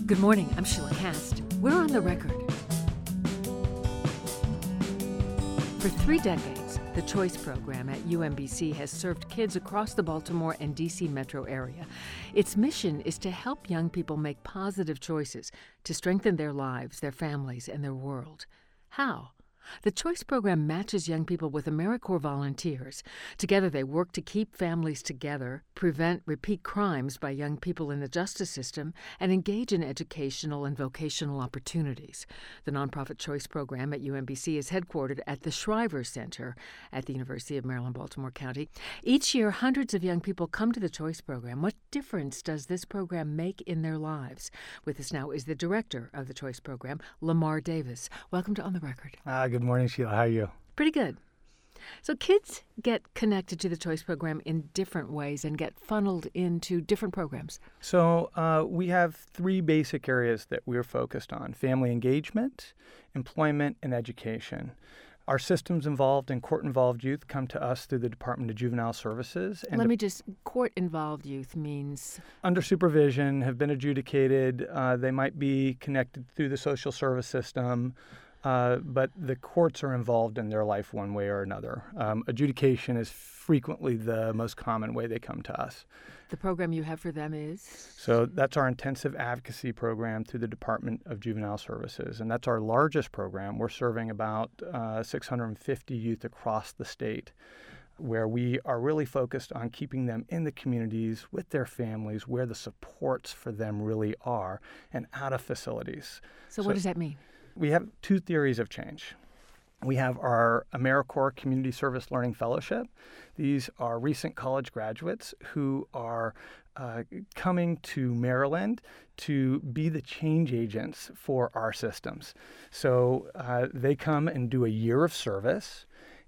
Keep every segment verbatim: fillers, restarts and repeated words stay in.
Good morning, I'm Sheila Cast. We're on the record. For three decades, the Choice program at U M B C has served kids across the Baltimore and D C metro area. Its mission is to help young people make positive choices to strengthen their lives, their families, and their world. How? The Choice program matches young people with AmeriCorps volunteers. Together, they work to keep families together, prevent repeat crimes by young people in the justice system, and engage in educational and vocational opportunities. The nonprofit Choice program at U M B C is headquartered at the Shriver Center at the University of Maryland, Baltimore County. Each year, hundreds of young people come to the Choice program. What difference does this program make in their lives? With us now is the director of the Choice program, Lamar Davis. Welcome to On the Record. Uh, good morning, Sheila. How are you? Pretty good. So kids get connected to the Choice program in different ways and get funneled into different programs. So uh, we have three basic areas that we're focused on: family engagement, employment, and education. Our systems involved in court-involved youth come to us through the Department of Juvenile Services. And Let me just, court-involved youth means? Under supervision, have been adjudicated. Uh, they might be connected through the social service system. Uh, but the courts are involved in their life one way or another. Um, adjudication is frequently the most common way they come to us. The program you have for them is? So that's our intensive advocacy program through the Department of Juvenile Services, and that's our largest program. We're serving about uh, six hundred fifty youth across the state, where we are really focused on keeping them in the communities with their families, where the supports for them really are, and out of facilities. So, so what does that mean? We have two theories of change. We have our AmeriCorps Community Service Learning Fellowship. These are recent college graduates who are uh, coming to Maryland to be the change agents for our systems. So uh, they come and do a year of service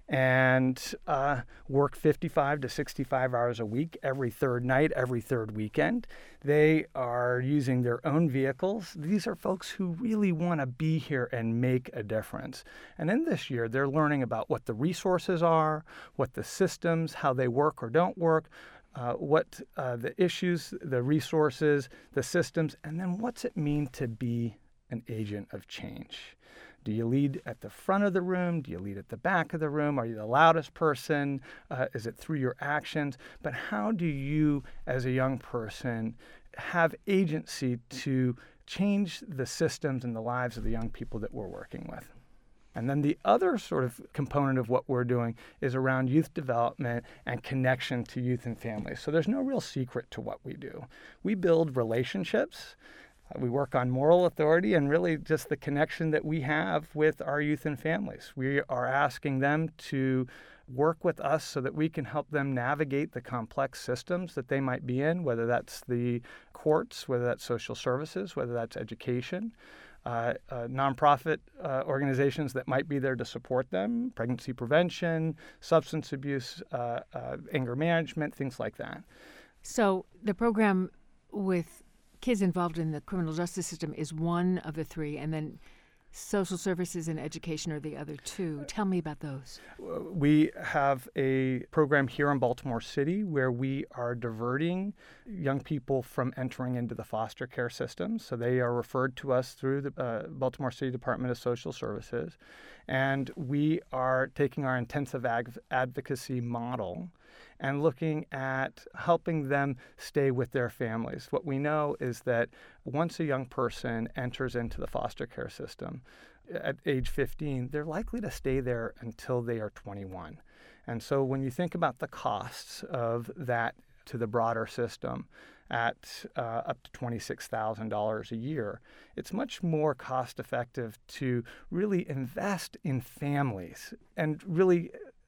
and uh, work fifty-five to sixty-five hours a week, every third night, every third weekend. They are using their own vehicles. These are folks who really want to be here and make a difference. And then this year, they're learning about what the resources are, what the systems, how they work or don't work, uh, what uh, the issues, the resources, the systems, and then what's it mean to be an agent of change. Do you lead at the front of the room? Do you lead at the back of the room? Are you the loudest person? Uh, is it through your actions? But how do you, as a young person, have agency to change the systems and the lives of the young people that we're working with? And then the other sort of component of what we're doing is around youth development and connection to youth and families. So there's no real secret to what we do. We build relationships. We work on moral authority and really just the connection that we have with our youth and families. We are asking them to work with us so that we can help them navigate the complex systems that they might be in, whether that's the courts, whether that's social services, whether that's education, uh, uh, nonprofit uh, organizations that might be there to support them, pregnancy prevention, substance abuse, uh, uh, anger management, things like that. So the program with kids involved in the criminal justice system is one of the three, and then social services and education are the other two. Tell me about those. We have a program here in Baltimore City where we are diverting young people from entering into the foster care system. So they are referred to us through the uh, Baltimore City Department of Social Services, and we are taking our intensive ag- advocacy model and looking at helping them stay with their families. What we know is that once a young person enters into the foster care system at age fifteen, they're likely to stay there until they are twenty-one. And so when you think about the costs of that to the broader system at uh, up to twenty-six thousand dollars a year, it's much more cost effective to really invest in families and really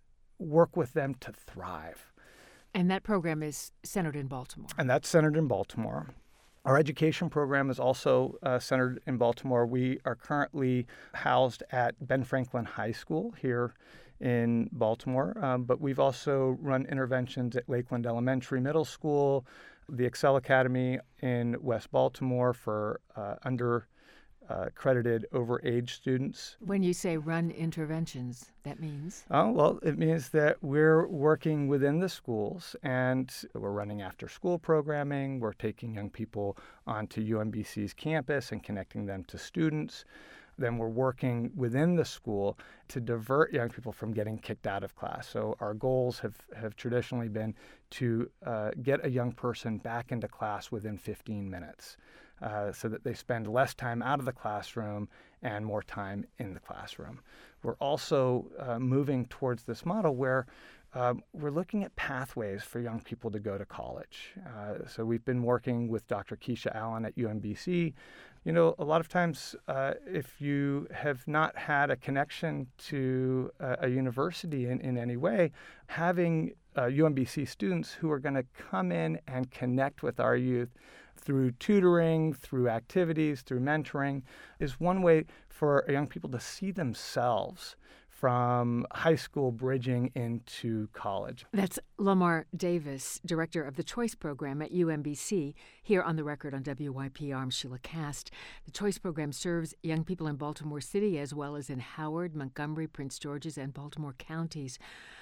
work with them to thrive. And that program is centered in Baltimore. And that's centered in Baltimore. Our education program is also uh, centered in Baltimore. We are currently housed at Ben Franklin High School here in Baltimore, um, but we've also run interventions at Lakeland Elementary Middle School, the Excel Academy in West Baltimore for uh, under uh, accredited overage students. When you say run interventions, that means? Oh, well, it means that we're working within the schools and we're running after school programming. We're taking young people onto U M B C's campus and connecting them to students. Then we're working within the school to divert young people from getting kicked out of class. So our goals have, have traditionally been to uh, get a young person back into class within fifteen minutes uh, so that they spend less time out of the classroom and more time in the classroom. We're also uh, moving towards this model where Uh, we're looking at pathways for young people to go to college. Uh, so we've been working with Doctor Keisha Allen at U M B C. You know, a lot of times uh, if you have not had a connection to a, a university in, in any way, having uh, U M B C students who are going to come in and connect with our youth through tutoring, through activities, through mentoring, is one way for young people to see themselves from high school bridging into college. That's Lamar Davis, director of the Choice Program at U M B C. Here on the record on W Y P R, I'm Sheila Cast. The Choice Program serves young people in Baltimore City as well as in Howard, Montgomery, Prince George's, and Baltimore counties.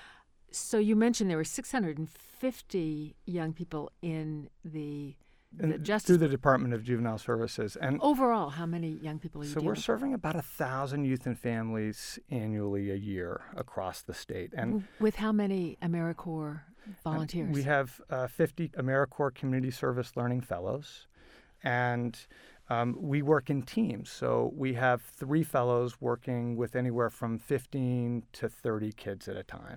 So you mentioned there were six hundred fifty young people in the The justice through the Department of Juvenile Services. And overall, how many young people are you so dealing we're with? serving about a thousand youth and families annually a year across the state. And with how many AmeriCorps volunteers? We have uh, fifty AmeriCorps Community Service Learning Fellows, and um, we work in teams. So we have three fellows working with anywhere from fifteen to thirty kids at a time.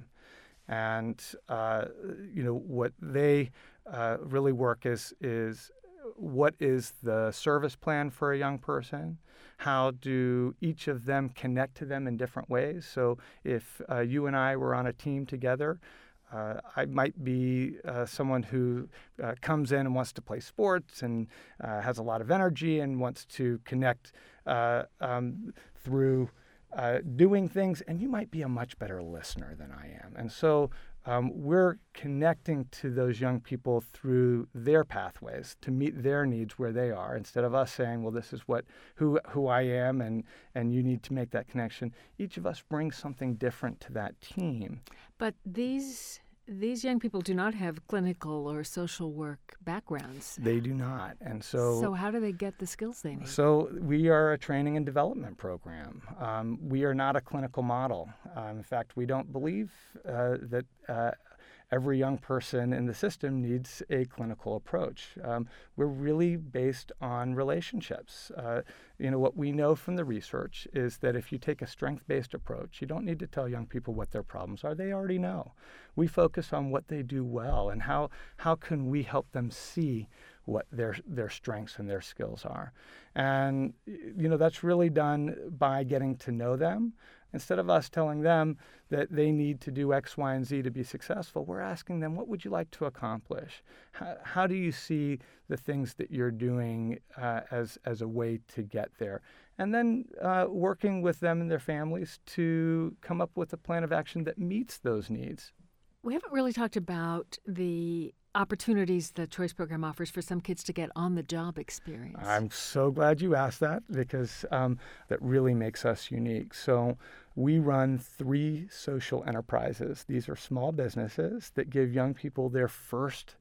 And, uh, you know, what they uh, really work is, is what is the service plan for a young person? How do each of them connect to them in different ways? So if uh, you and I were on a team together, uh, I might be uh, someone who uh, comes in and wants to play sports and uh, has a lot of energy and wants to connect uh, um, through Uh, doing things, and you might be a much better listener than I am. And so um, we're connecting to those young people through their pathways to meet their needs where they are, instead of us saying, well, this is what who who I am, and, and you need to make that connection. Each of us brings something different to that team. But these these young people do not have clinical or social work backgrounds. They do not. And so So how do they get the skills they need? So we are a training and development program. Um, we are not a clinical model. Um, in fact, we don't believe uh, that uh, every young person in the system needs a clinical approach. Um, we're really based on relationships. Uh, you know, what we know from the research is that if you take a strength-based approach, you don't need to tell young people what their problems are. They already know. We focus on what they do well and how, how can we help them see what their their strengths and their skills are. And, you know, that's really done by getting to know them. Instead of us telling them that they need to do X, Y, and Z to be successful, we're asking them, what would you like to accomplish? How, how do you see the things that you're doing uh, as, as a way to get there? And then uh, working with them and their families to come up with a plan of action that meets those needs. We haven't really talked about the opportunities the Choice Program offers for some kids to get on-the-job experience. I'm so glad you asked that, because um, that really makes us unique. So we run three social enterprises. These are small businesses that give young people their first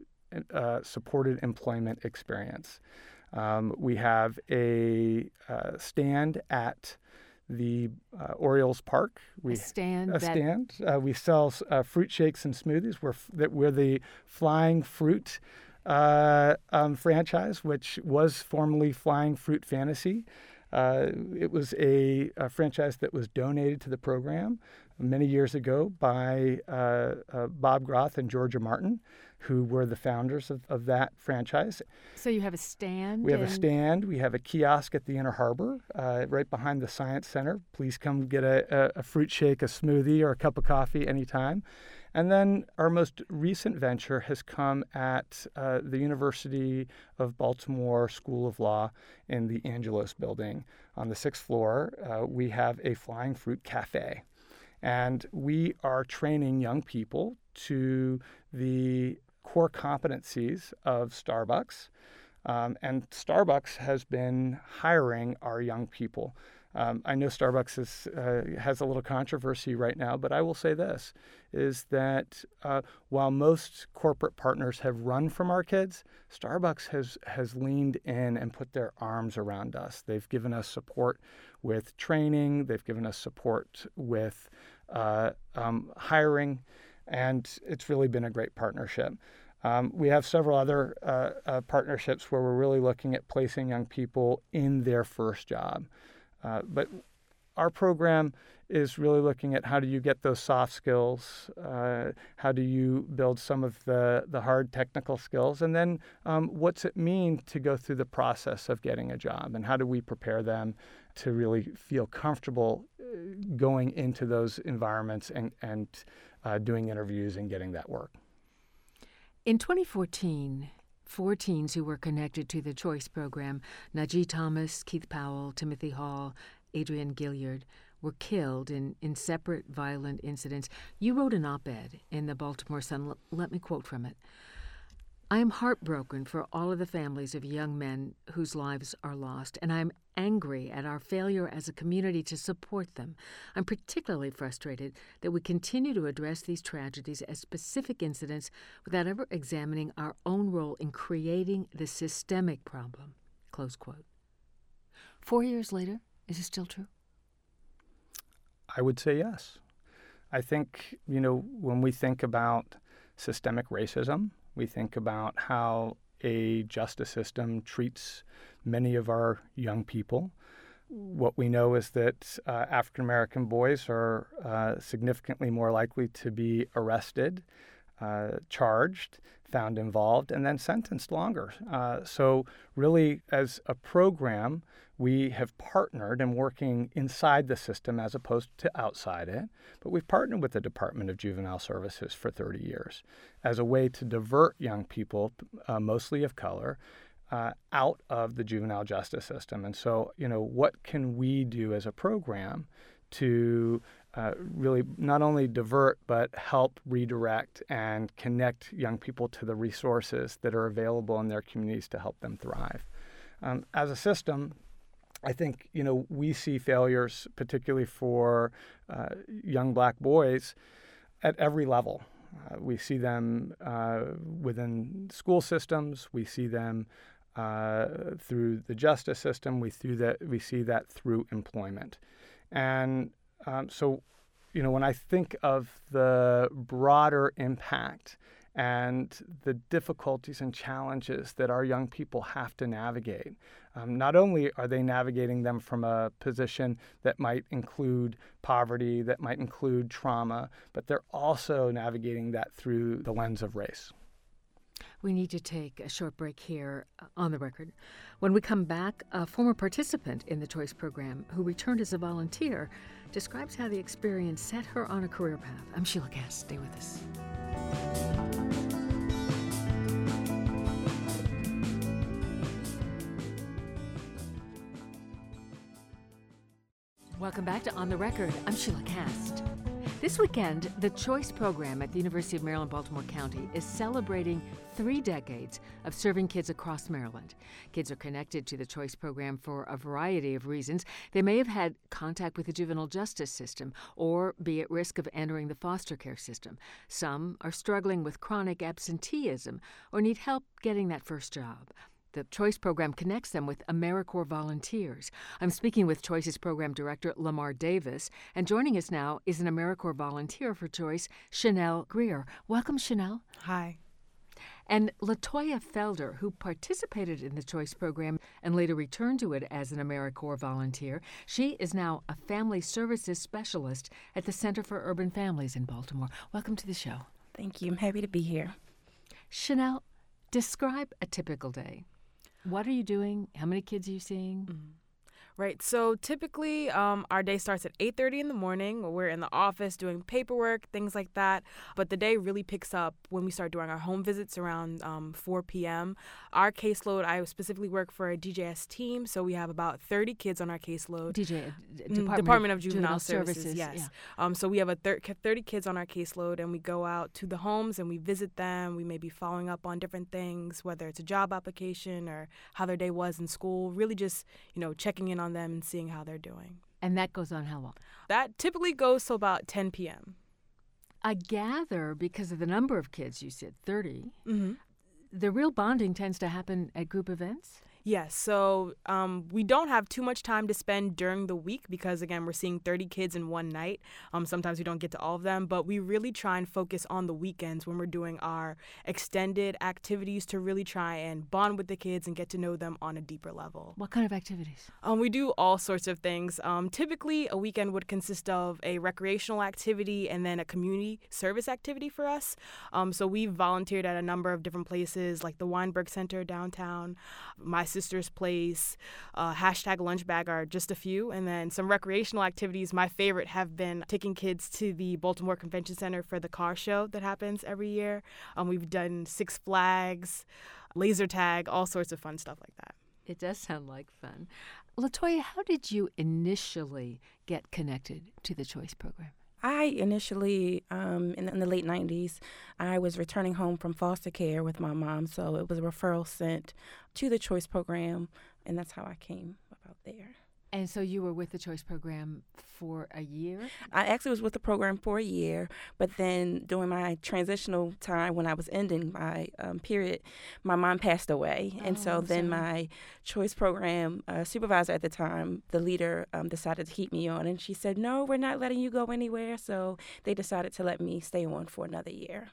uh, supported employment experience. Um, we have a uh, stand at the uh, Orioles Park. We, a stand. A that... stand. Uh, we sell uh, fruit shakes and smoothies. We're, f- that we're the Flying Fruit uh, um, franchise, which was formerly Flying Fruit Fantasy. Uh, it was a, a franchise that was donated to the program many years ago by uh, uh, Bob Groth and Georgia Martin, who were the founders of, of that franchise. So you have a stand? We have and... a stand. We have a kiosk at the Inner Harbor, uh, right behind the Science Center. Please come get a, a, a fruit shake, a smoothie, or a cup of coffee anytime. And then our most recent venture has come at uh, the University of Baltimore School of Law in the Angelos building. On the sixth floor, uh, we have a Flying Fruit Cafe. And we are training young people to the core competencies of Starbucks, Um, and Starbucks has been hiring our young people. Um, I know Starbucks is, uh, has a little controversy right now, but I will say this, is that uh, while most corporate partners have run from our kids, Starbucks has, has leaned in and put their arms around us. They've given us support with training. They've given us support with uh, um, hiring, and it's really been a great partnership. Um, we have several other uh, uh, partnerships where we're really looking at placing young people in their first job. Uh, but our program is really looking at how do you get those soft skills, uh, how do you build some of the, the hard technical skills, and then um, what's it mean to go through the process of getting a job, and how do we prepare them to really feel comfortable going into those environments and, and uh, doing interviews and getting that work. In twenty fourteen, four teens who were connected to the Choice program, Najee Thomas, Keith Powell, Timothy Hall, Adrian Gilliard, were killed in, in separate violent incidents. You wrote an op-ed in the Baltimore Sun. L- let me quote from it. I am heartbroken for all of the families of young men whose lives are lost, and I am angry at our failure as a community to support them. I'm particularly frustrated that we continue to address these tragedies as specific incidents without ever examining our own role in creating the systemic problem. Close quote. Four years later, is it still true? I would say yes. I think, you know, when we think about systemic racism, we think about how a justice system treats many of our young people. What we know is that uh, African American boys are uh, significantly more likely to be arrested, uh, charged, found involved, and then sentenced longer. Uh, so really, as a program, we have partnered and working inside the system as opposed to outside it, but we've partnered with the Department of Juvenile Services for thirty years as a way to divert young people, uh, mostly of color, uh, out of the juvenile justice system. And so, you know, what can we do as a program to uh, really not only divert, but help redirect and connect young people to the resources that are available in their communities to help them thrive? Um, as a system, I think, you know, we see failures, particularly for uh, young black boys, at every level. Uh, we see them uh, within school systems. We see them uh, through the justice system. We, through that, we see that through employment. And um, so, you know, when I think of the broader impact and the difficulties and challenges that our young people have to navigate. Um, not only are they navigating them from a position that might include poverty, that might include trauma, but they're also navigating that through the lens of race. We need to take a short break here on the record. When we come back, a former participant in the Choice program who returned as a volunteer describes how the experience set her on a career path. I'm Sheila Cass. Stay with us. Welcome back to On the Record. I'm Sheila Cast. This weekend, the Choice program at the University of Maryland, Baltimore County is celebrating three decades of serving kids across Maryland. Kids are connected to the Choice program for a variety of reasons. They may have had contact with the juvenile justice system or be at risk of entering the foster care system. Some are struggling with chronic absenteeism or need help getting that first job. The Choice program connects them with AmeriCorps volunteers. I'm speaking with Choice's program director, Lamar Davis, and joining us now is an AmeriCorps volunteer for Choice, Chanel Greer. Welcome, Chanel. Hi. And Latoya Felder, who participated in the Choice program and later returned to it as an AmeriCorps volunteer. She is now a family services specialist at the Center for Urban Families in Baltimore. Welcome to the show. Thank you. I'm happy to be here. Chanel, describe a typical day. What are you doing? How many kids are you seeing? Mm. Right. So typically, um, our day starts at eight thirty in the morning. We're in the office doing paperwork, things like that. But the day really picks up when we start doing our home visits around um, four p.m. Our caseload, I specifically work for a D J S team, so we have about thirty kids on our caseload. D J, uh, Mm, Department, Department of of Juvenile, Juvenile Services, Services, yes. yeah. Um, so we have a thir- thirty kids on our caseload, and we go out to the homes and we visit them. We may be following up on different things, whether it's a job application or how their day was in school. Really just, you know, checking in on them and seeing how they're doing. And that goes on how long? That typically goes till about ten p.m. I gather, because of the number of kids, you said thirty, Mm-hmm. the real bonding tends to happen at group events? Yes, so um, we don't have too much time to spend during the week because, again, we're seeing thirty kids in one night. Um, sometimes we don't get to all of them, but we really try and focus on the weekends when we're doing our extended activities to really try and bond with the kids and get to know them on a deeper level. What kind of activities? Um, we do all sorts of things. Um, typically, a weekend would consist of a recreational activity and then a community service activity for us. Um, so we've volunteered at a number of different places, like the Weinberg Center downtown, my sister's place, uh, hashtag lunch bag are just a few. And then some recreational activities. My favorite have been taking kids to the Baltimore Convention Center for the car show that happens every year. Um, we've done Six Flags, laser tag, all sorts of fun stuff like that. It does sound like fun. LaToya, how did you initially get connected to the Choice program? I initially, um, in, in the late nineties, I was returning home from foster care with my mom, so it was a referral sent to the Choice program, and that's how I came about there. And so you were with the Choice program for a year? I actually was with the program for a year, but then during my transitional time when I was ending my um, period, my mom passed away. Oh, and so I'm then sorry. my Choice program uh, supervisor at the time, the leader, um, decided to keep me on. And she said, no, we're not letting you go anywhere. So they decided to let me stay on for another year.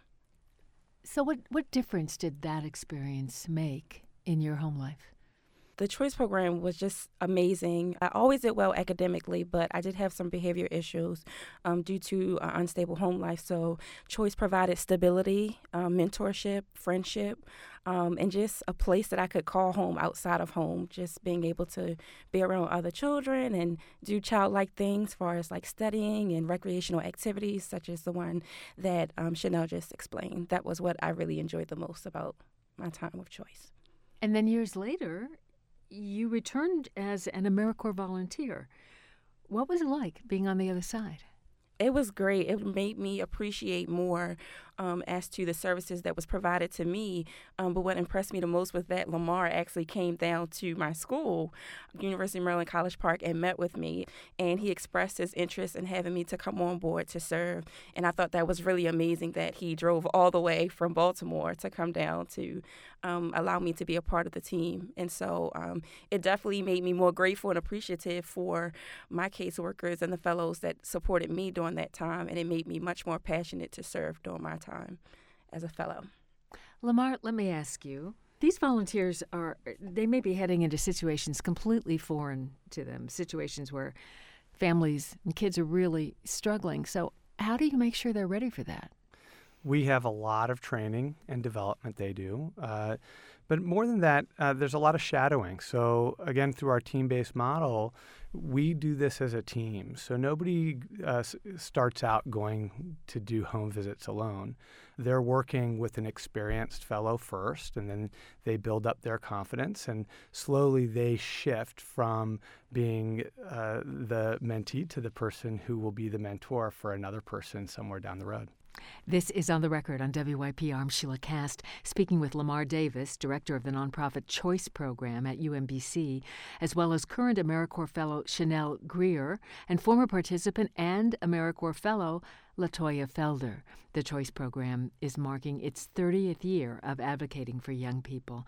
So what, what difference did that experience make in your home life? The Choice program was just amazing. I always did well academically, but I did have some behavior issues um, due to uh, unstable home life. So Choice provided stability, um, mentorship, friendship, um, and just a place that I could call home outside of home, just being able to be around other children and do childlike things as far as like studying and recreational activities, such as the one that um, Chanel just explained. That was what I really enjoyed the most about my time with Choice. And then years later, you returned as an AmeriCorps volunteer. What was it like being on the other side? It was great. It made me appreciate more um, as to the services that was provided to me. Um, but what impressed me the most was that Lamar actually came down to my school, University of Maryland College Park, and met with me. And he expressed his interest in having me to come on board to serve. And I thought that was really amazing that he drove all the way from Baltimore to come down to um, allow me to be a part of the team. And so um, it definitely made me more grateful and appreciative for my caseworkers and the fellows that supported me during that time. And it made me much more passionate to serve during my time as a fellow. Lamar, let me ask you, these volunteers are, they may be heading into situations completely foreign to them, situations where families and kids are really struggling. So how do you make sure they're ready for that? We have a lot of training and development they do. Uh, but more than that, uh, there's a lot of shadowing. So again, through our team-based model, we do this as a team. So nobody uh, s- starts out going to do home visits alone. They're working with an experienced fellow first, and then they build up their confidence, and slowly they shift from being uh, the mentee to the person who will be the mentor for another person somewhere down the road. This is On the Record on W Y P R. I'm Sheila Cast, speaking with Lamar Davis, director of the nonprofit Choice program at U M B C, as well as current AmeriCorps fellow Chanel Greer and former participant and AmeriCorps fellow LaToya Felder. The Choice program is marking its thirtieth year of advocating for young people.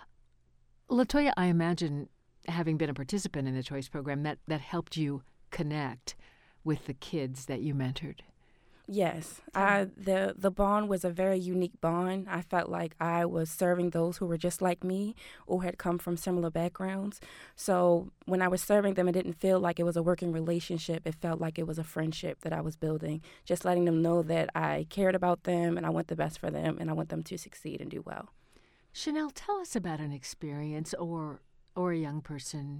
LaToya, I imagine, having been a participant in the Choice program, that, that helped you connect with the kids that you mentored. Yes, I, the the bond was a very unique bond. I felt like I was serving those who were just like me or had come from similar backgrounds. So when I was serving them, it didn't feel like it was a working relationship. It felt like it was a friendship that I was building, just letting them know that I cared about them and I want the best for them and I want them to succeed and do well. Chanel, tell us about an experience or or a young person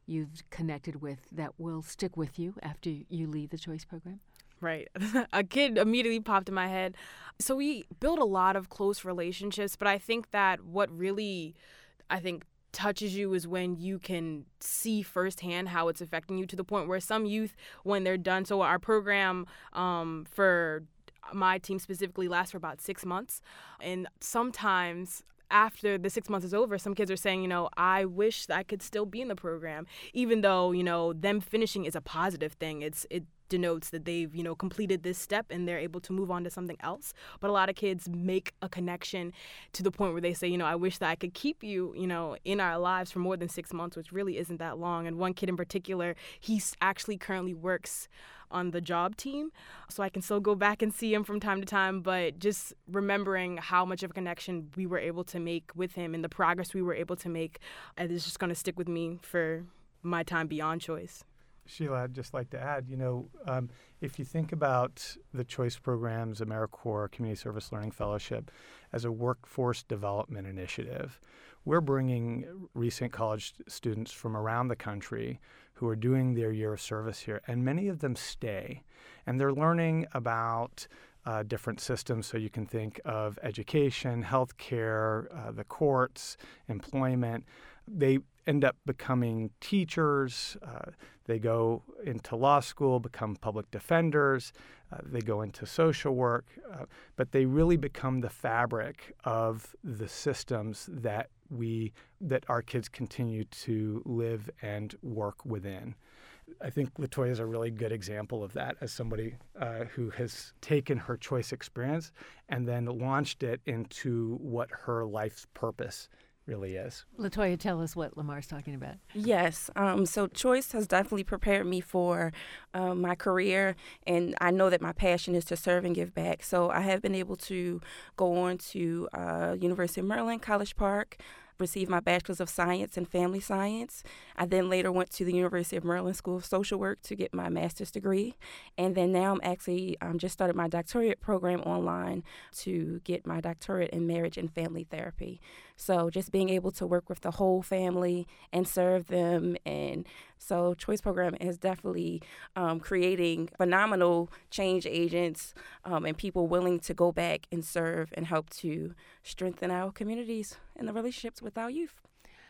you've connected with that will stick with you after you leave the Choice program? Right. A kid immediately popped in my head. So we build a lot of close relationships, but I think that what really, I think, touches you is when you can see firsthand how it's affecting you, to the point where some youth, when they're done, so our program um, for my team specifically lasts for about six months. And sometimes after the six months is over, some kids are saying, you know, I wish that I could still be in the program, even though, you know, them finishing is a positive thing. It's it denotes that they've, you know, completed this step and they're able to move on to something else. But a lot of kids make a connection to the point where they say, you know, I wish that I could keep you, you know, in our lives for more than six months, which really isn't that long. And one kid in particular, he actually currently works on the job team, so I can still go back and see him from time to time, but just remembering how much of a connection we were able to make with him and the progress we were able to make, and it's just going to stick with me for my time beyond Choice. Sheila, I'd just like to add, you know, um, if you think about the Choice Program's AmeriCorps Community Service Learning Fellowship as a workforce development initiative, we're bringing recent college students from around the country who are doing their year of service here, and many of them stay. And they're learning about uh, different systems, so you can think of education, healthcare, uh, the courts, employment. They end up becoming teachers. Uh, they go into law school, become public defenders. Uh, they go into social work. Uh, but they really become the fabric of the systems that we that our kids continue to live and work within. I think Latoya is a really good example of that, as somebody uh, who has taken her Choice experience and then launched it into what her life's purpose really is. Latoya, tell us what Lamar's talking about. Yes. Um, so Choice has definitely prepared me for um, my career, and I know that my passion is to serve and give back. So I have been able to go on to uh, University of Maryland, College Park, received my Bachelor's of Science in Family Science. I then later went to the University of Maryland School of Social Work to get my master's degree. And then now I'm actually um, just started my doctorate program online to get my doctorate in marriage and family therapy. So just being able to work with the whole family and serve them. And so Choice Program is definitely um, creating phenomenal change agents um, and people willing to go back and serve and help to strengthen our communities and the relationships with our youth.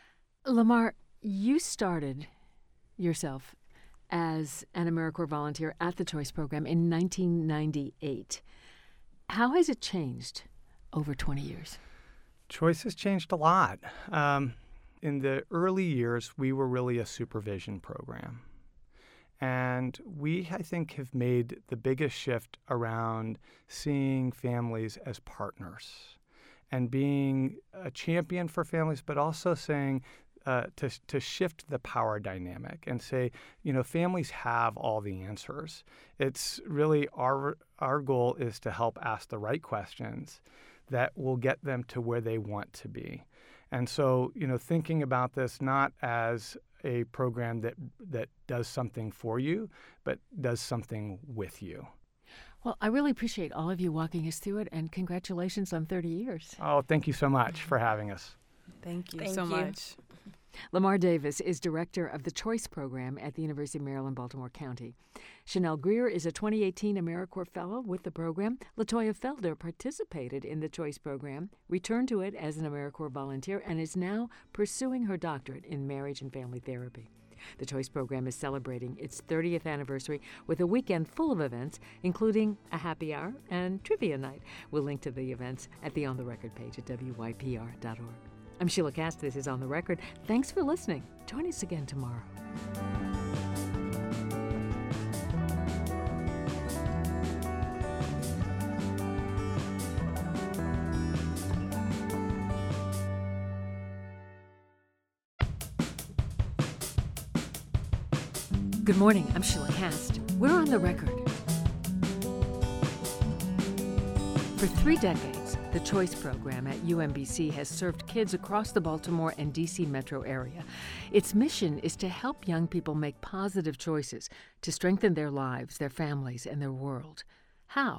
Lamar, you started yourself as an AmeriCorps volunteer at the Choice Program in nineteen ninety-eight. How has it changed over twenty years? Choice has changed a lot. Um, in the early years, we were really a supervision program. And we, I think, have made the biggest shift around seeing families as partners and being a champion for families, but also saying uh, to, to shift the power dynamic and say, you know, families have all the answers. It's really our, our goal is to help ask the right questions that will get them to where they want to be. And so, you know, thinking about this not as a program that that does something for you, but does something with you. Well, I really appreciate all of you walking us through it, and congratulations on thirty years. Oh, thank you so much for having us. Thank you Thank so you. much. Lamar Davis is director of the Choice Program at the University of Maryland, Baltimore County. Chanel Greer is a twenty eighteen AmeriCorps Fellow with the program. Latoya Felder participated in the Choice Program, returned to it as an AmeriCorps volunteer, and is now pursuing her doctorate in marriage and family therapy. The Choice Program is celebrating its thirtieth anniversary with a weekend full of events, including a happy hour and trivia night. We'll link to the events at the On the Record page at W Y P R dot org. I'm Sheila Cast. This is On the Record. Thanks for listening. Join us again tomorrow. Good morning. I'm Sheila Cast. We're On the Record. For three decades, the Choice Program at U M B C has served kids across the Baltimore and D C metro area. Its mission is to help young people make positive choices to strengthen their lives, their families, and their world. How?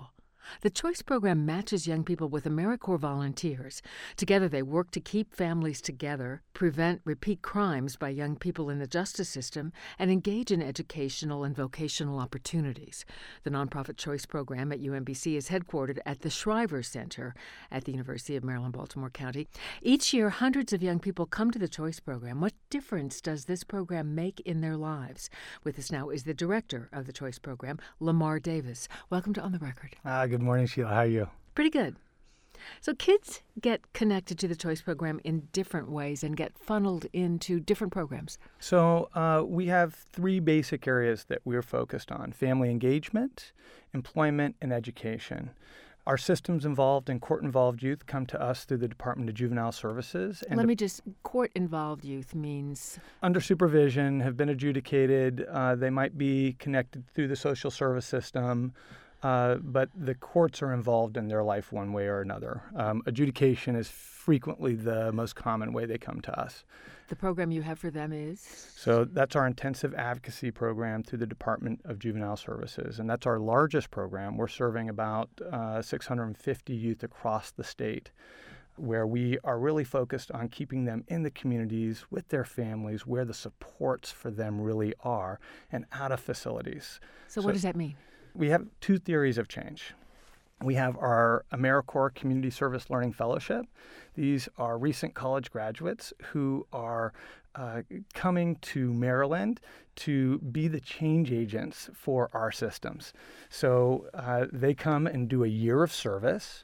The Choice program matches young people with AmeriCorps volunteers. Together, they work to keep families together, prevent repeat crimes by young people in the justice system, and engage in educational and vocational opportunities. The nonprofit Choice program at U M B C is headquartered at the Shriver Center at the University of Maryland, Baltimore County. Each year, hundreds of young people come to the Choice program. What difference does this program make in their lives? With us now is the director of the Choice program, Lamar Davis. Welcome to On the Record. Uh, good morning, Sheila. How are you? Pretty good. So kids get connected to the Choice program in different ways and get funneled into different programs. So uh, we have three basic areas that we're focused on: family engagement, employment, and education. Our systems involved in court-involved youth come to us through the Department of Juvenile Services. And Let me just, court-involved youth means? Under supervision, have been adjudicated. Uh, they might be connected through the social service system, uh, but the courts are involved in their life one way or another. Um, adjudication is frequently the most common way they come to us. The program you have for them is? So that's our intensive advocacy program through the Department of Juvenile Services, and that's our largest program. We're serving about uh, six hundred fifty youth across the state, where we are really focused on keeping them in the communities with their families, where the supports for them really are, and out of facilities. So, so what does that mean? We have two theories of change. We have our AmeriCorps Community Service Learning Fellowship. These are recent college graduates who are uh, coming to Maryland to be the change agents for our systems. So uh, they come and do a year of service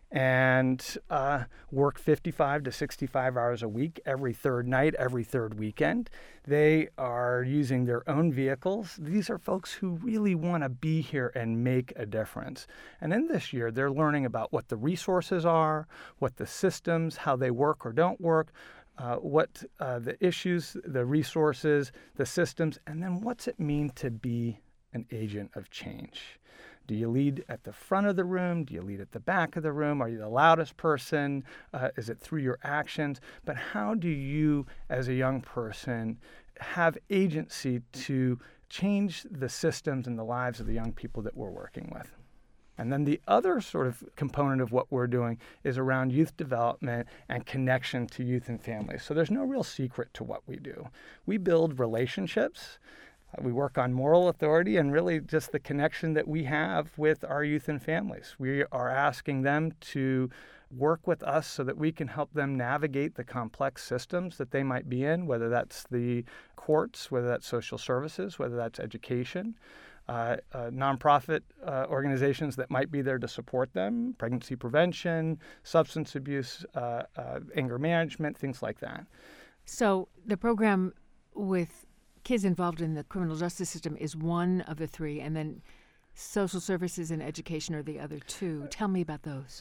and uh, work fifty-five to sixty-five hours a week, every third night, every third weekend. They are using their own vehicles. These are folks who really want to be here and make a difference. And then this year, they're learning about what the resources are, what the systems, how they work or don't work, uh, what uh, the issues, the resources, the systems, and then what's it mean to be an agent of change. Do you lead at the front of the room? Do you lead at the back of the room? Are you the loudest person? Uh, is it through your actions? But how do you, as a young person, have agency to change the systems and the lives of the young people that we're working with? And then the other sort of component of what we're doing is around youth development and connection to youth and families. So there's no real secret to what we do. We build relationships. We work on moral authority and really just the connection that we have with our youth and families. We are asking them to work with us so that we can help them navigate the complex systems that they might be in, whether that's the courts, whether that's social services, whether that's education, uh, uh, nonprofit uh, organizations that might be there to support them, pregnancy prevention, substance abuse, uh, uh, anger management, things like that. So the program with kids involved in the criminal justice system is one of the three, and then social services and education are the other two. Tell me about those.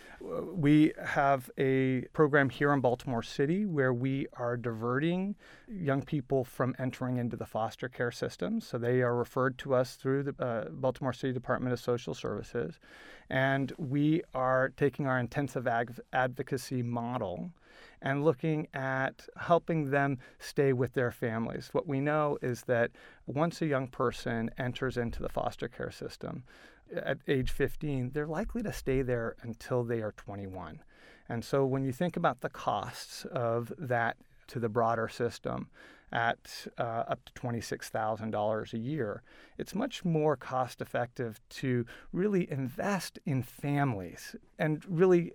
We have a program here in Baltimore City where we are diverting young people from entering into the foster care system. So they are referred to us through the uh, Baltimore City Department of Social Services, and we are taking our intensive ag- advocacy model and looking at helping them stay with their families. What we know is that once a young person enters into the foster care system at age fifteen, they're likely to stay there until they are twenty-one. And so when you think about the costs of that to the broader system at uh, up to twenty-six thousand dollars a year, it's much more cost effective to really invest in families and really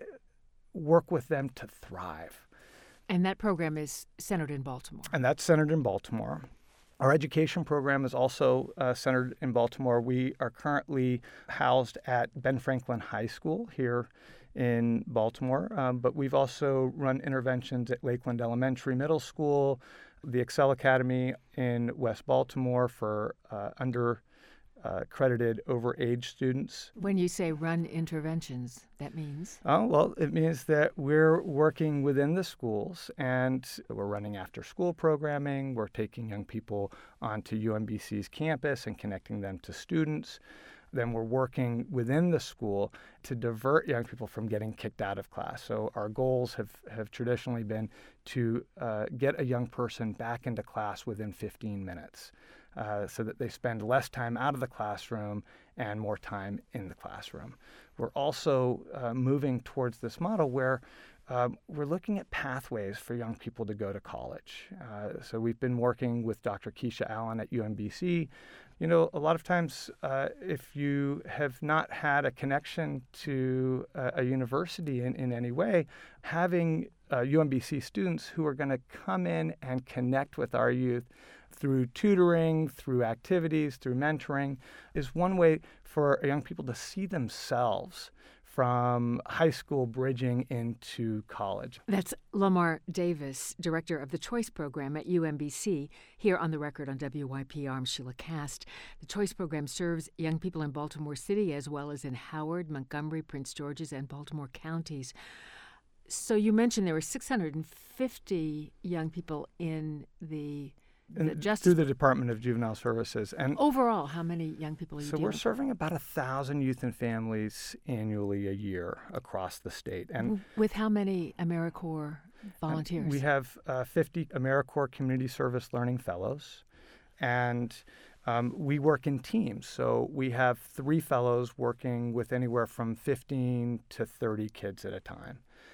work with them to thrive. And that program is centered in Baltimore. And that's centered in Baltimore. Our education program is also uh, centered in Baltimore. We are currently housed at Ben Franklin High School here in Baltimore, um, but we've also run interventions at Lakeland Elementary Middle School, the Excel Academy in West Baltimore for uh, under Uh, accredited overage students. When you say run interventions, that means? Oh, well, it means that we're working within the schools and we're running after school programming. We're taking young people onto U M B C's campus and connecting them to students. then we're working within the school to divert young people from getting kicked out of class. So our goals have, have traditionally been to uh, get a young person back into class within fifteen minutes uh, so that they spend less time out of the classroom and more time in the classroom. We're also uh, moving towards this model where Uh, we're looking at pathways for young people to go to college. Uh, so we've been working with Doctor Keisha Allen at U M B C. You know, a lot of times uh, if you have not had a connection to a, a university in, in any way, having uh, U M B C students who are going to come in and connect with our youth through tutoring, through activities, through mentoring, is one way for young people to see themselves from high school bridging into college. That's Lamar Davis, director of the Choice Program at U M B C. Here on The Record on W Y P R, I'm Sheila Cast. The Choice Program serves young people in Baltimore City as well as in Howard, Montgomery, Prince George's, and Baltimore counties. So you mentioned there were six hundred fifty young people in the The Justice through the Department of Juvenile Services. And overall, how many young people are you so dealing we're with? serving about a thousand youth and families annually a year across the state. And with how many AmeriCorps volunteers? We have uh, fifty AmeriCorps Community Service Learning Fellows, and um, we work in teams. So we have three fellows working with anywhere from fifteen to thirty kids at a time.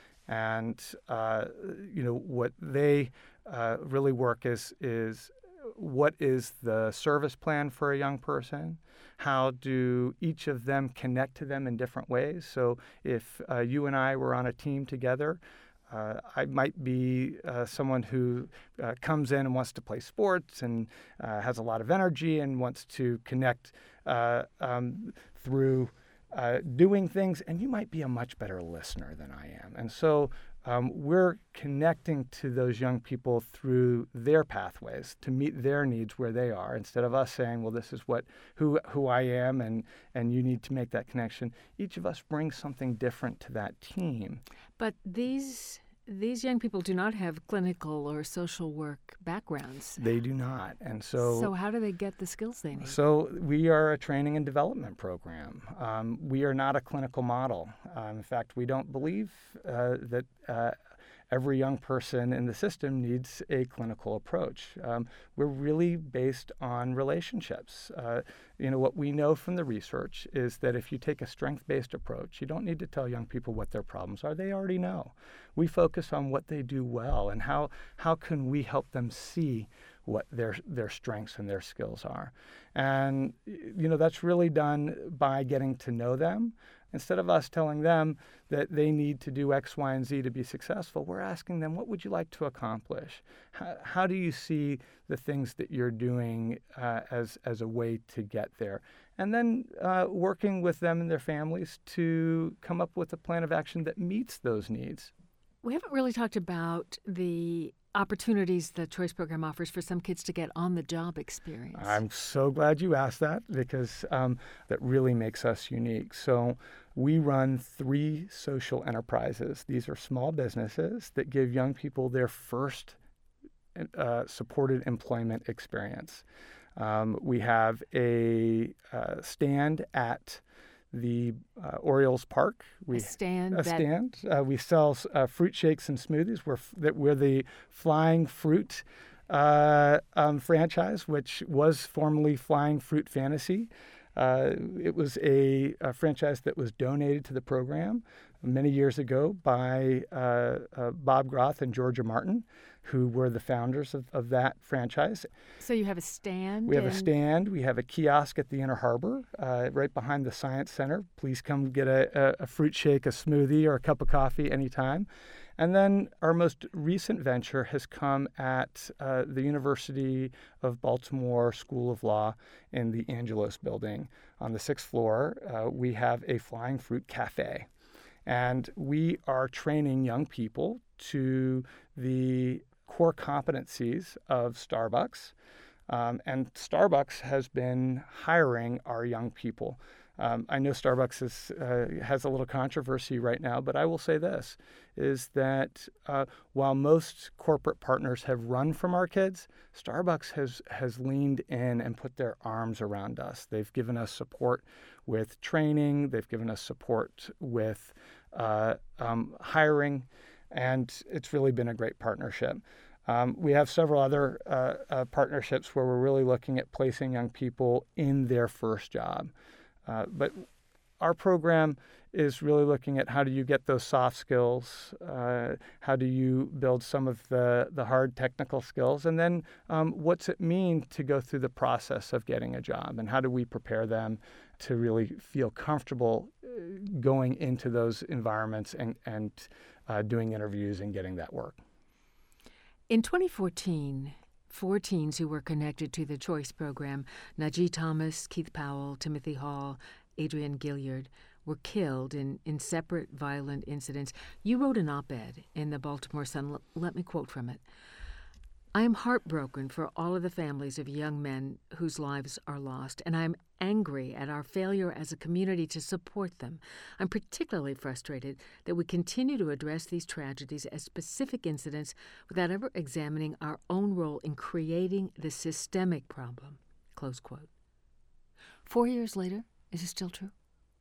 And, uh, you know, what they uh, really work is, is what is the service plan for a young person? How do each of them connect to them in different ways? So if uh, you and I were on a team together, uh, I might be uh, someone who uh, comes in and wants to play sports and uh, has a lot of energy and wants to connect uh, um, through Uh, doing things, and you might be a much better listener than I am. And so um, we're connecting to those young people through their pathways to meet their needs where they are, instead of us saying, well, this is what who who I am, and, and you need to make that connection. Each of us brings something different to that team. But these these young people do not have clinical or social work backgrounds. They do not. And so So how do they get the skills they need? So we are a training and development program. Um, we are not a clinical model. Um, in fact, we don't believe uh, that uh, every young person in the system needs a clinical approach. Um, we're really based on relationships. Uh, you know, what we know from the research is that if you take a strength-based approach, you don't need to tell young people what their problems are. They already know. We focus on what they do well and how, how can we help them see what their their strengths and their skills are. And, you know, that's really done by getting to know them. Instead of us telling them that they need to do X, Y, and Z to be successful, we're asking them, what would you like to accomplish? How, how do you see the things that you're doing uh, as, as a way to get there? And then uh, working with them and their families to come up with a plan of action that meets those needs. We haven't really talked about the opportunities the Choice Program offers for some kids to get on-the-job experience. I'm so glad you asked that, because um, that really makes us unique. So we run three social enterprises. These are small businesses that give young people their first uh, supported employment experience. Um, we have a uh, stand at the uh, Orioles Park. We, a stand. A that... stand. Uh, we sell uh, fruit shakes and smoothies. We're, f- that we're the Flying Fruit uh, um, franchise, which was formerly Flying Fruit Fantasy. Uh, it was a, a franchise that was donated to the program many years ago by uh, uh, Bob Groth and Georgia Martin, who were the founders of, of that franchise. So you have a stand? We have and... a stand. We have a kiosk at the Inner Harbor, uh, right behind the Science Center. Please come get a, a, a fruit shake, a smoothie, or a cup of coffee anytime. And then our most recent venture has come at uh, the University of Baltimore School of Law in the Angelos building. On the sixth floor, uh, we have a Flying Fruit Cafe. And we are training young people to the core competencies of Starbucks. Um, and Starbucks has been hiring our young people. Um, I know Starbucks is, uh, has a little controversy right now, but I will say this, is that uh, while most corporate partners have run from our kids, Starbucks has, has leaned in and put their arms around us. They've given us support with training. They've given us support with uh, um, hiring, and it's really been a great partnership. Um, we have several other uh, uh, partnerships where we're really looking at placing young people in their first job. Uh, but our program is really looking at how do you get those soft skills, uh, how do you build some of the, the hard technical skills, and then um, what's it mean to go through the process of getting a job, and how do we prepare them to really feel comfortable going into those environments and, and uh, doing interviews and getting that work. In twenty fourteen, four teens who were connected to the Choice program, Najee Thomas, Keith Powell, Timothy Hall, Adrian Gilliard, were killed in, in separate violent incidents. You wrote an op-ed in the Baltimore Sun. L- let me quote from it. I am heartbroken for all of the families of young men whose lives are lost, and I am angry at our failure as a community to support them. I'm particularly frustrated that we continue to address these tragedies as specific incidents without ever examining our own role in creating the systemic problem. Close quote. Four years later, is it still true?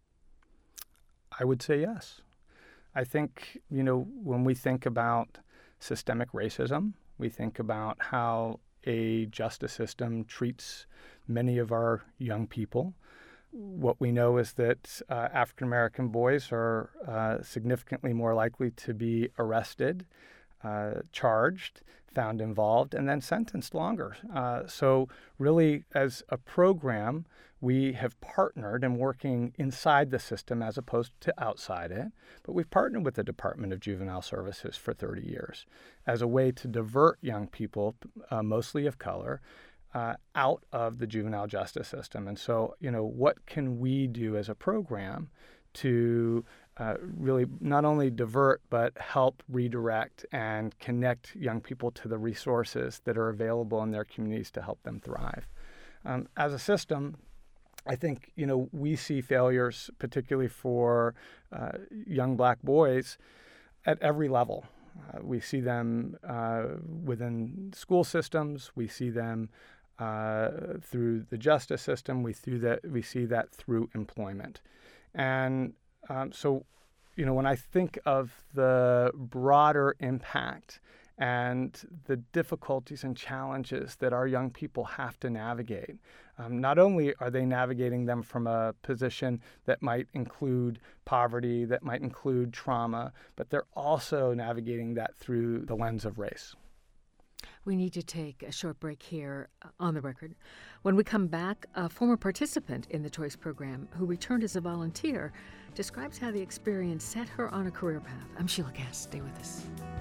I would say yes. I think, you know, when we think about systemic racism, we think about how a justice system treats many of our young people. What we know is that uh, African American boys are uh, significantly more likely to be arrested, uh, charged, found involved, and then sentenced longer. Uh, so really, as a program, we have partnered and working inside the system as opposed to outside it. But we've partnered with the Department of Juvenile Services for thirty years as a way to divert young people, uh, mostly of color, uh, out of the juvenile justice system. And so, you know, what can we do as a program to uh, really not only divert, but help redirect and connect young people to the resources that are available in their communities to help them thrive? Um, as a system, I think, you know, we see failures, particularly for uh, young black boys, at every level. Uh, we see them uh, within school systems. We see them uh, through the justice system. We through that. We see that through employment. And um, so, you know, when I think of the broader impact and the difficulties and challenges that our young people have to navigate. Um, not only are they navigating them from a position that might include poverty, that might include trauma, but they're also navigating that through the lens of race. We need to take a short break here on the record. When we come back, a former participant in the Choice program who returned as a volunteer describes how the experience set her on a career path. I'm Sheila Cass. Stay with us.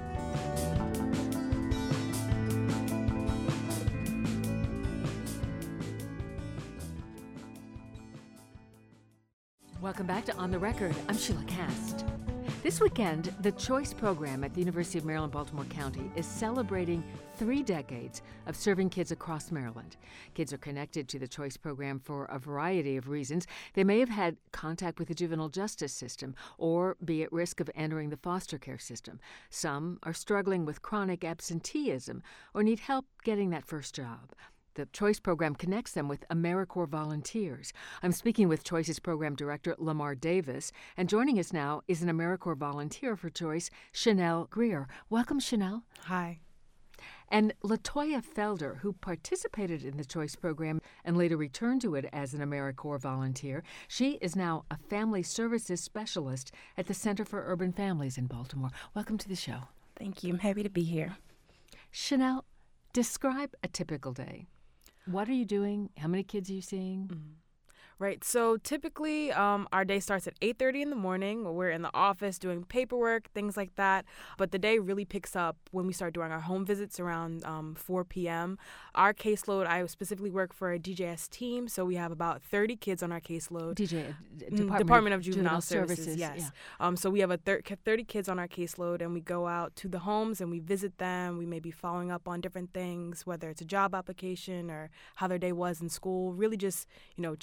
Welcome back to On the Record. I'm Sheila Cast. This weekend, the Choice program at the University of Maryland, Baltimore County is celebrating three decades of serving kids across Maryland. Kids are connected to the Choice program for a variety of reasons. They may have had contact with the juvenile justice system or be at risk of entering the foster care system. Some are struggling with chronic absenteeism or need help getting that first job. The Choice program connects them with AmeriCorps volunteers. I'm speaking with Choice's program director, Lamar Davis, and joining us now is an AmeriCorps volunteer for Choice, Chanel Greer. Welcome, Chanel. Hi. And Latoya Felder, who participated in the Choice program and later returned to it as an AmeriCorps volunteer. She is now a family services specialist at the Center for Urban Families in Baltimore. Welcome to the show. Thank you. I'm happy to be here. Chanel, describe a typical day. What are you doing? How many kids are you seeing? Mm-hmm. Right. So typically um, our day starts at eight thirty in the morning. We're in the office doing paperwork, things like that. But the day really picks up when we start doing our home visits around um, four p.m. Our caseload, I specifically work for a D J S team, so we have about thirty kids on our caseload. D J, uh, Department, Department of, of Juvenile, Juvenile Services, Services, yes. yeah. Um, so we have a thir- thirty kids on our caseload, and we go out to the homes and we visit them. We may be following up on different things, whether it's a job application or how their day was in school, really just, you know, checking in on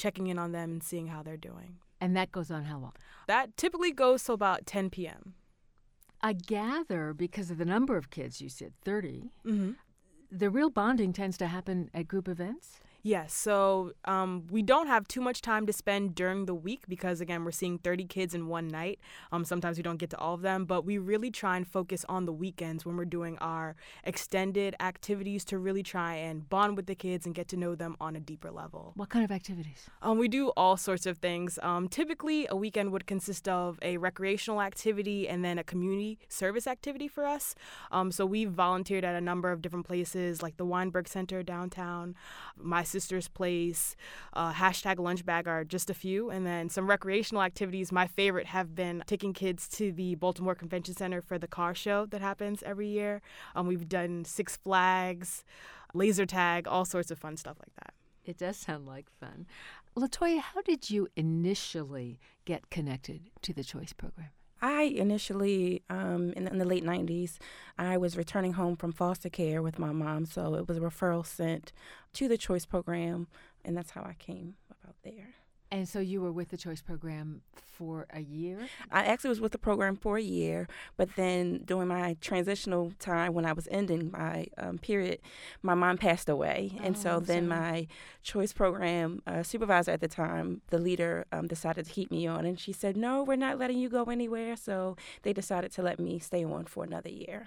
on them and seeing how they're doing. And that goes on how long? That typically goes till about ten p.m. I gather, because of the number of kids, you said thirty, Mm-hmm. the real bonding tends to happen at group events? Yes, so um, we don't have too much time to spend during the week because, again, we're seeing thirty kids in one night. Um, sometimes we don't get to all of them, but we really try and focus on the weekends when we're doing our extended activities to really try and bond with the kids and get to know them on a deeper level. What kind of activities? Um, we do all sorts of things. Um, typically, a weekend would consist of a recreational activity and then a community service activity for us. Um, so we've volunteered at a number of different places, like the Weinberg Center downtown, my sister's place, uh, hashtag lunch bag are just a few. And then some recreational activities. My favorite have been taking kids to the Baltimore Convention Center for the car show that happens every year. Um, we've done Six Flags, laser tag, all sorts of fun stuff like that. It does sound like fun. LaToya, how did you initially get connected to the Choice program? I initially, um, in, in the late nineties, I was returning home from foster care with my mom, so it was a referral sent to the Choice program, and that's how I came about there. And so you were with the Choice program for a year? I actually was with the program for a year, but then during my transitional time when I was ending my um, period, my mom passed away. Oh, and so I'm then sorry. my Choice program uh, supervisor at the time, the leader, um, decided to keep me on. And she said, no, we're not letting you go anywhere. So they decided to let me stay on for another year.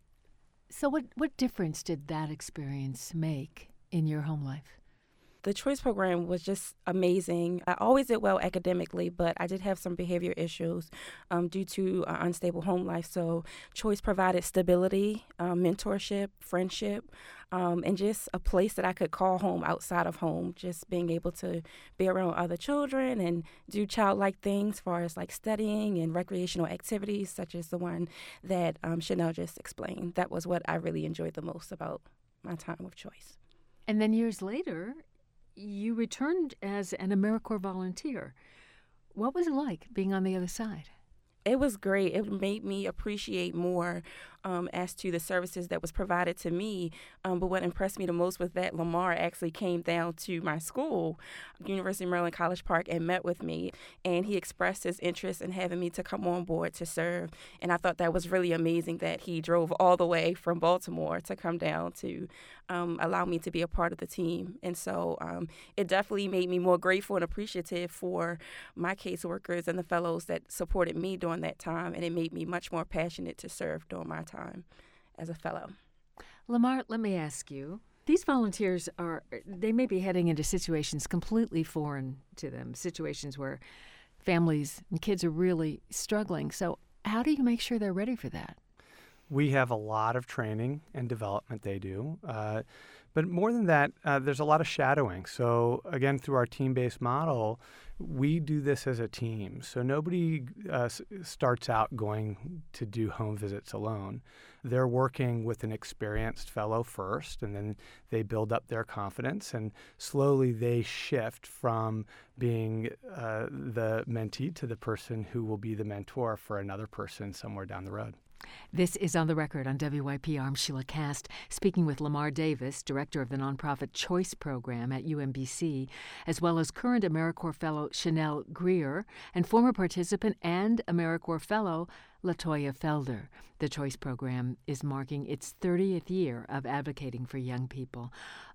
So what, what difference did that experience make in your home life? The Choice program was just amazing. I always did well academically, but I did have some behavior issues um, due to uh, unstable home life. So Choice provided stability, um, mentorship, friendship, um, and just a place that I could call home outside of home, just being able to be around other children and do childlike things as far as like studying and recreational activities, such as the one that um, Chanel just explained. That was what I really enjoyed the most about my time with Choice. And then years later, you returned as an AmeriCorps volunteer. What was it like being on the other side? It was great. It made me appreciate more um, as to the services that was provided to me. Um, but what impressed me the most was that Lamar actually came down to my school, University of Maryland College Park, and met with me. And he expressed his interest in having me to come on board to serve. And I thought that was really amazing that he drove all the way from Baltimore to come down to um, allow me to be a part of the team. And so um, it definitely made me more grateful and appreciative for my caseworkers and the fellows that supported me during that time. And it made me much more passionate to serve during my time as a fellow. Lamar, let me ask you, these volunteers are, they may be heading into situations completely foreign to them, situations where families and kids are really struggling. So how do you make sure they're ready for that? We have a lot of training and development they do. Uh, but more than that, uh, there's a lot of shadowing. So again, through our team-based model, we do this as a team. So nobody uh, s- starts out going to do home visits alone. They're working with an experienced fellow first, and then they build up their confidence, and slowly they shift from being uh, the mentee to the person who will be the mentor for another person somewhere down the road. This is On the Record on W Y P R. I'm Sheila Cast, speaking with Lamar Davis, director of the nonprofit Choice program at U M B C, as well as current AmeriCorps fellow Chanel Greer and former participant and AmeriCorps fellow LaToya Felder. The Choice program is marking its thirtieth year of advocating for young people.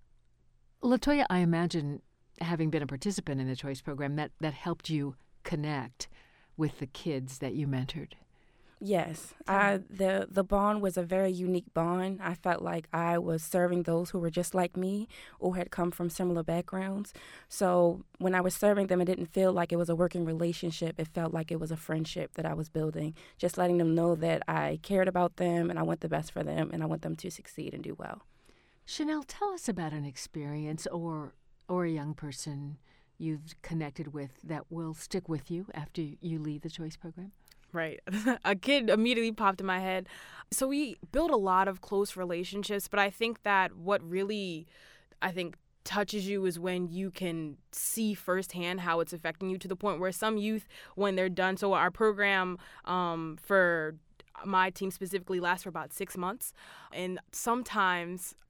LaToya, I imagine, having been a participant in the Choice program, that, that helped you connect with the kids that you mentored. Yes, I, the the bond was a very unique bond. I felt like I was serving those who were just like me or had come from similar backgrounds. So when I was serving them, it didn't feel like it was a working relationship. It felt like it was a friendship that I was building, just letting them know that I cared about them and I want the best for them and I want them to succeed and do well. Chanel, tell us about an experience or or a young person you've connected with that will stick with you after you leave the Choice program. Right. A kid immediately popped in my head. So we build a lot of close relationships, but I think that what really, I think, touches you is when you can see firsthand how it's affecting you to the point where some youth, when they're done, so our program um, for my team specifically lasts for about six months. And sometimes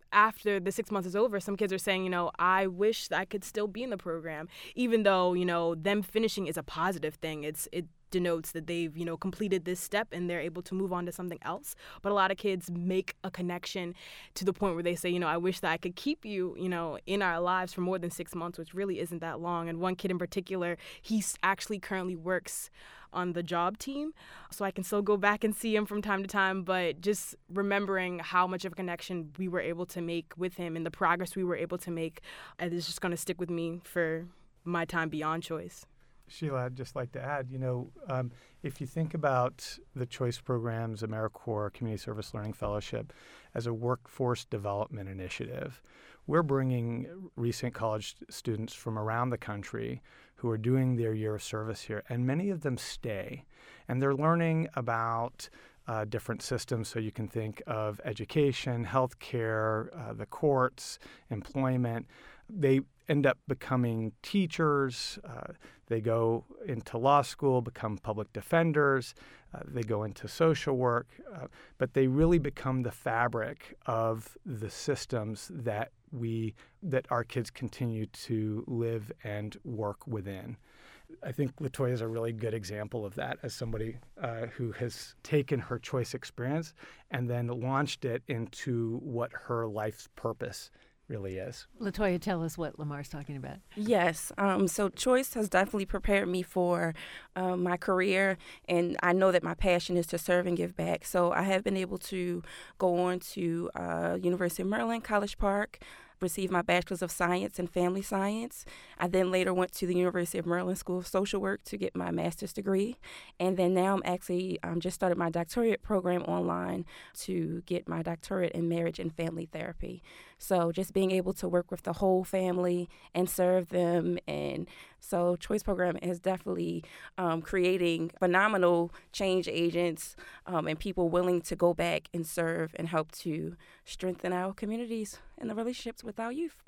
after the six months is over, some kids are saying, you know, I wish that I could still be in the program, even though, you know, them finishing is a positive thing. It's it denotes that they've, you know, completed this step and they're able to move on to something else. But a lot of kids make a connection to the point where they say, you know, I wish that I could keep you, you know, in our lives for more than six months, which really isn't that long. And one kid in particular, he actually currently works on the job team, so I can still go back and see him from time to time, but just remembering how much of a connection we were able to make with him and the progress we were able to make, and it's just going to stick with me for my time beyond Choice. Sheila, I'd just like to add, you know, um, if you think about the Choice Program's AmeriCorps Community Service Learning Fellowship as a workforce development initiative, we're bringing recent college students from around the country who are doing their year of service here, and many of them stay. And they're learning about uh, different systems, so you can think of education, healthcare, uh, the courts, employment. They end up becoming teachers. Uh, they go into law school, become public defenders. Uh, they go into social work. Uh, but they really become the fabric of the systems that we that our kids continue to live and work within. I think Latoya is a really good example of that as somebody uh, who has taken her Choice experience and then launched it into what her life's purpose really is. Latoya, tell us what Lamar's talking about. Yes. Um, so Choice has definitely prepared me for um, my career, and I know that my passion is to serve and give back. So I have been able to go on to uh, University of Maryland, College Park, received my Bachelor's of Science in Family Science. I then later went to the University of Maryland School of Social Work to get my master's degree. And then now I'm actually um, just started my doctorate program online to get my doctorate in marriage and family therapy. So just being able to work with the whole family and serve them. And so Choice Program is definitely um, creating phenomenal change agents um, and people willing to go back and serve and help to strengthen our communities and the relationships with our youth.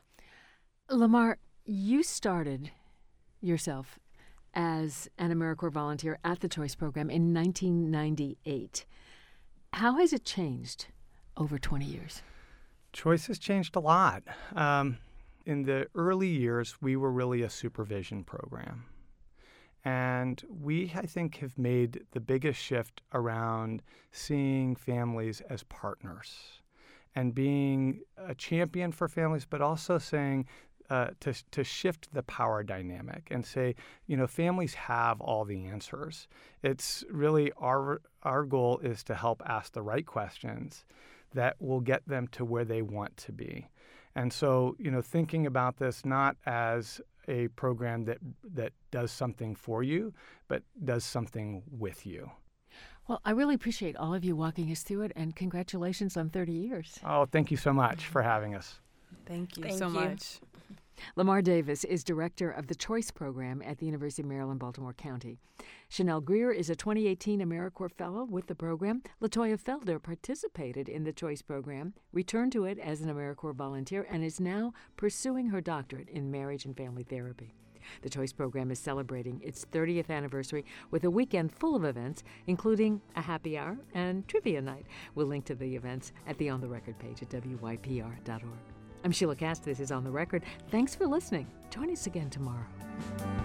Lamar, you started yourself as an AmeriCorps volunteer at the Choice Program in nineteen ninety-eight. How has it changed over twenty years? Choice has changed a lot. Um, in the early years, we were really a supervision program. And we, I think, have made the biggest shift around seeing families as partners and being a champion for families, but also saying uh, to, to shift the power dynamic and say, you know, families have all the answers. It's really our, our goal is to help ask the right questions that will get them to where they want to be. And so, you know, thinking about this not as a program that that does something for you, but does something with you. Well, I really appreciate all of you walking us through it, and congratulations on thirty years. Oh, thank you so much for having us. Thank you Thank so you. much. Lamar Davis is director of the Choice Program at the University of Maryland, Baltimore County. Chanel Greer is a twenty eighteen AmeriCorps Fellow with the program. Latoya Felder participated in the Choice Program, returned to it as an AmeriCorps volunteer, and is now pursuing her doctorate in marriage and family therapy. The Choice Program is celebrating its thirtieth anniversary with a weekend full of events, including a happy hour and trivia night. We'll link to the events at the On the Record page at W Y P R dot org. I'm Sheila Kast. This is On the Record. Thanks for listening. Join us again tomorrow.